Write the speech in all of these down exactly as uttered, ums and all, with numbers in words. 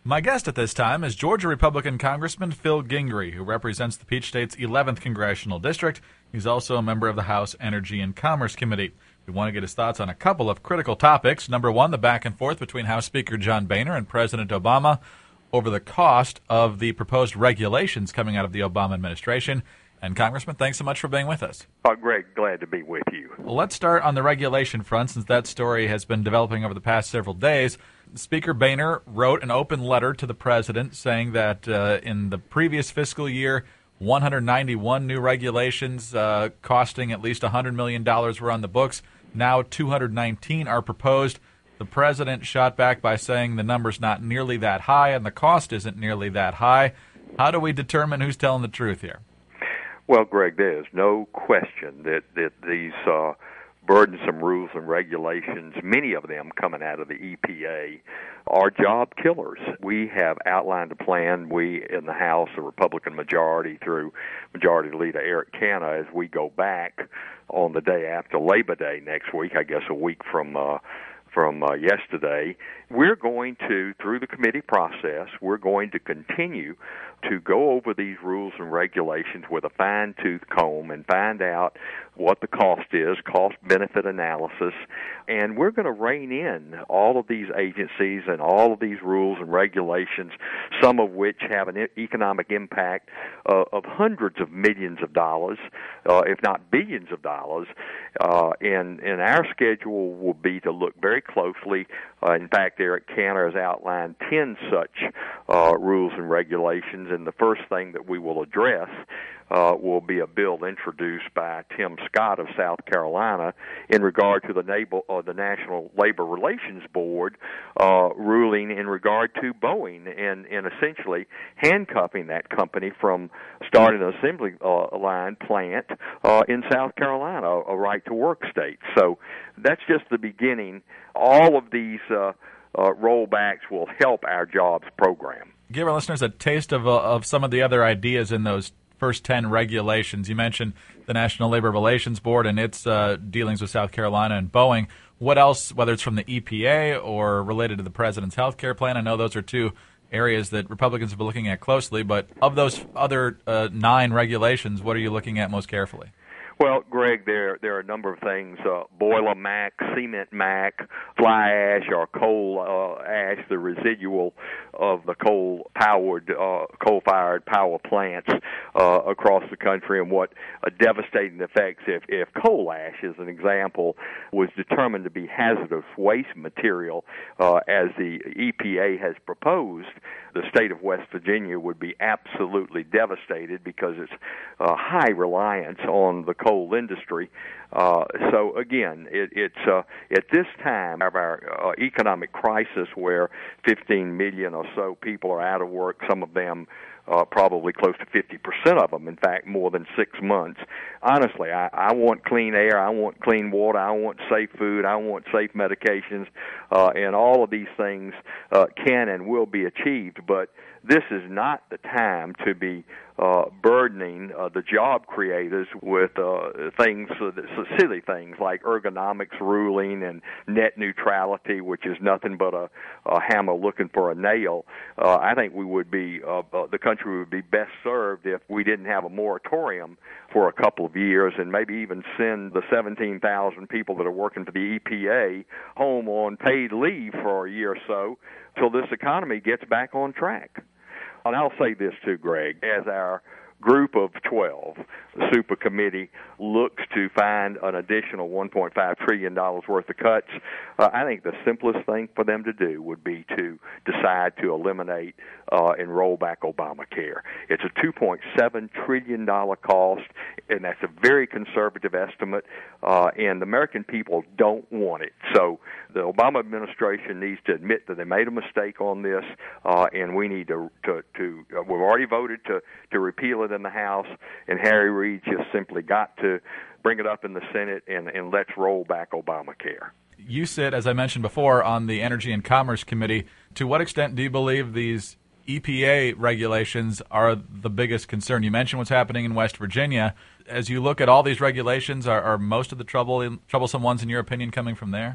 My guest at this time is Georgia Republican Congressman Phil Gingrey, who represents the Peach State's eleventh Congressional District. He's also a member of the House Energy and Commerce Committee. We want to get his thoughts on a couple of critical topics. Number one, the back and forth between House Speaker John Boehner and President Obama over the cost of the proposed regulations coming out of the Obama administration. And Congressman, thanks so much for being with us. Oh, Greg, glad to be with you. Well, let's start on the regulation front, since that story has been developing over the past several days. Speaker Boehner wrote an open letter to the president saying that uh, in the previous fiscal year, one hundred ninety-one new regulations uh, costing at least one hundred million dollars were on the books. Now two hundred nineteen are proposed. The president shot back by saying the number's not nearly that high and the cost isn't nearly that high. How do we determine who's telling the truth here? Well, Greg, there's no question that, that these uh, burdensome rules and regulations, many of them coming out of the E P A, are job killers. We have outlined a plan, we in the House, the Republican majority, through Majority Leader Eric Canna, as we go back on the day after Labor Day next week, I guess a week from uh, from uh, yesterday. We're going to, through the committee process, we're going to continue to go over these rules and regulations with a fine-tooth comb and find out what the cost is, cost-benefit analysis, and we're going to rein in all of these agencies and all of these rules and regulations, some of which have an economic impact uh, of hundreds of millions of dollars, uh, if not billions of dollars, uh, and, and our schedule will be to look very closely. Uh, in fact, Eric Canna has outlined ten such uh, rules and regulations, and the first thing that we will address uh, will be a bill introduced by Tim Scott of South Carolina in regard to the, Nable, uh, the National Labor Relations Board uh, ruling in regard to Boeing and, and essentially handcuffing that company from starting an assembly uh, line plant uh, in South Carolina, a right-to-work state. So that's just the beginning. All of these uh, uh, rollbacks will help our jobs program. Give our listeners a taste of uh, of some of the other ideas in those first ten regulations. You mentioned the National Labor Relations Board and its uh, dealings with South Carolina and Boeing. What else, whether it's from the E P A or related to the president's health care plan? I know those are two areas that Republicans have been looking at closely, but of those other uh, nine regulations, what are you looking at most carefully? Well, Greg, there there are a number of things: uh, boiler mac, cement mac, fly ash or coal uh, ash, the residual of the coal-powered, uh, coal-fired power plants uh, across the country, and what a devastating effects if if coal ash, as an example, was determined to be hazardous waste material, uh, as the E P A has proposed. The state of West Virginia would be absolutely devastated because it's uh, high reliance on the coal industry. Uh, so again, it, it's uh, at this time of our uh, economic crisis, where fifteen million or so people are out of work, some of them uh, probably close to fifty percent of them, in fact, more than six months. Honestly, I, I want clean air, I want clean water, I want safe food, I want safe medications, uh, and all of these things uh, can and will be achieved, but this is not the time to be uh, burdening uh, the job creators with uh, things, uh, silly things like ergonomics ruling and net neutrality, which is nothing but a, a hammer looking for a nail. Uh, I think we would be, uh, uh, the country would be best served if we didn't have a moratorium for a couple of years and maybe even send the seventeen thousand people that are working for the E P A home on paid leave for a year or so till this economy gets back on track. And I'll say this too, Greg, as our group of twelve, the Super Committee, looks to find an additional one point five trillion dollars worth of cuts, uh, I think the simplest thing for them to do would be to decide to eliminate uh, and roll back Obamacare. It's a two point seven trillion dollars cost, and that's a very conservative estimate, uh, and the American people don't want it. So the Obama administration needs to admit that they made a mistake on this, uh, and we need to, to, to uh, we've already voted to, to repeal it in the House, and Harry Reid just simply got to bring it up in the Senate, and, and let's roll back Obamacare. You sit, as I mentioned before, on the Energy and Commerce Committee. To what extent do you believe these E P A regulations are the biggest concern? You mentioned what's happening in West Virginia. As you look at all these regulations, are, are most of the trouble, troublesome ones, in your opinion, coming from there?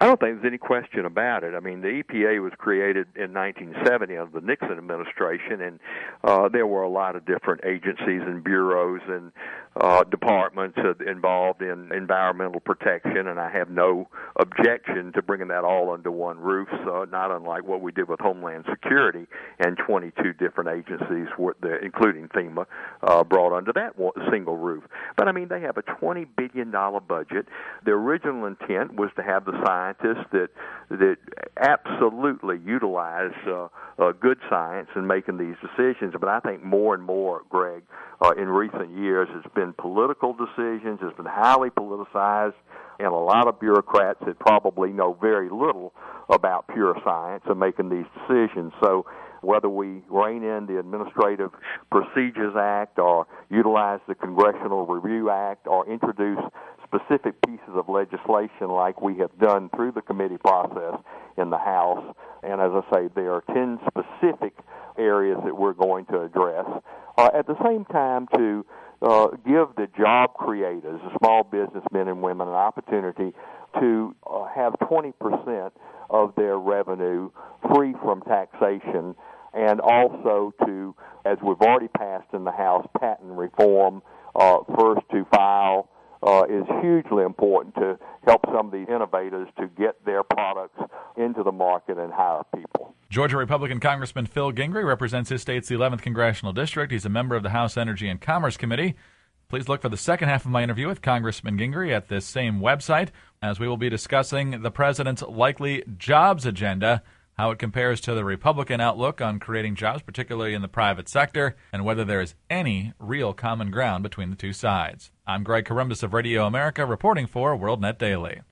I don't think there's any question about it. I mean, the E P A was created in nineteen seventy under the Nixon administration, and uh, there were a lot of different agencies and bureaus and uh, departments involved in environmental protection, and I have no objection to bringing that all under one roof, so not unlike what we did with Homeland Security and twenty-two different agencies, including FEMA, uh, brought under that single roof. But, I mean, they have a twenty billion dollars budget. The original intent was to have the scientists that that absolutely utilize uh, uh, good science in making these decisions. But I think more and more, Greg, uh, in recent years, it's been political decisions. It's been highly politicized, and a lot of bureaucrats that probably know very little about pure science are making these decisions. So whether we rein in the Administrative Procedures Act or utilize the Congressional Review Act or introduce specific pieces of legislation like we have done through the committee process in the House, and as I say, there are ten specific areas that we're going to address. Uh, at the same time, to uh, give the job creators, the small businessmen and women, an opportunity to uh, have twenty percent of their revenue free from taxation, and also to, as we've already passed in the House, patent reform, uh, first to file, uh, is hugely important to help some of these innovators to get their products into the market and hire people. Georgia Republican Congressman Phil Gingrey represents his state's eleventh Congressional District. He's a member of the House Energy and Commerce Committee. Please look for the second half of my interview with Congressman Gingrey at this same website, as we will be discussing the president's likely jobs agenda, how it compares to the Republican outlook on creating jobs, particularly in the private sector, and whether there is any real common ground between the two sides. I'm Greg Corombos of Radio America, reporting for WorldNet Daily.